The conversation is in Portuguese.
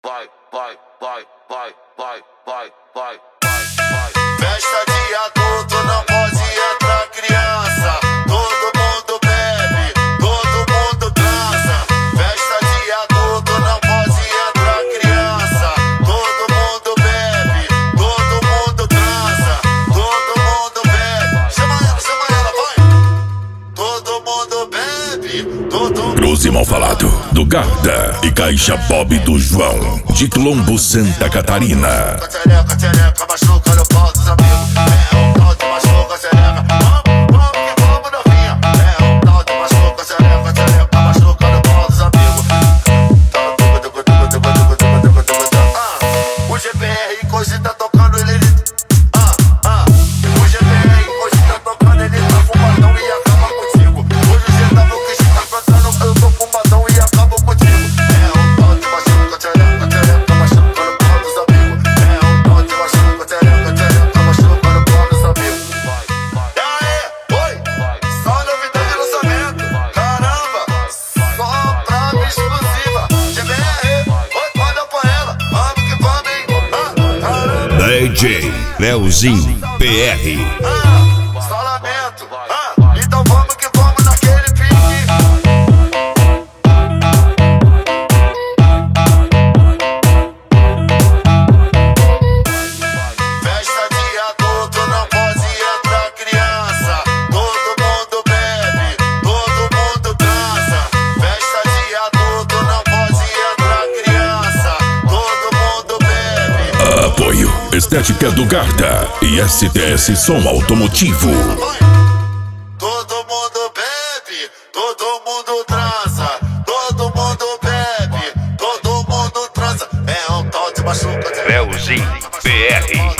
vai, vai, vai, vai, vai, vai, vai. Festa de adulto, não pode entrar criança. Todo mundo bebe, todo mundo transa. Festa de adulto, não pode entrar criança. Todo mundo bebe, todo mundo transa. Todo mundo bebe. Chama ela, vai. Todo mundo bebe, todo mundo. Cruze Mal Falado, do Garda e Caixa Bob do João, de Colombo, Santa Catarina. Catereca, machuca no pau dos amigos. É um tal de machuca, catereca. Vamos que vamos, novinha. É um tal de machuca, catereca, machuca no pau dos amigos. O GBR hoje tá tocando, ele. O GBR hoje tá tocando, ele tá fumadão e acaba contigo. Hoje o G tá no que tá cantando, eu tô fumadão e acabo contigo. É um tal de machuca, catereca, machuca no pau dos amigos. É um tal de machuca, catereca, machuca no pau dos amigos. E aí, oi, só novidade de lançamento. Caramba, só pra mim exclusiva. GBR, oi, manda pra ela. Vamos que vamos, hein? Caramba. DJ Leozinho PR. Só lamento. Então vamos que vamos naquele pique. Festa de adulto, não pode entrar criança. Todo mundo bebe, todo mundo transa. Festa de adulto, não pode entrar criança. Todo mundo bebe. Apoio Estética do Garda e STS Som Automotivo. Todo mundo bebe, todo mundo transa. Todo mundo bebe, todo mundo transa. É um tal de machuca. Leozinho PR.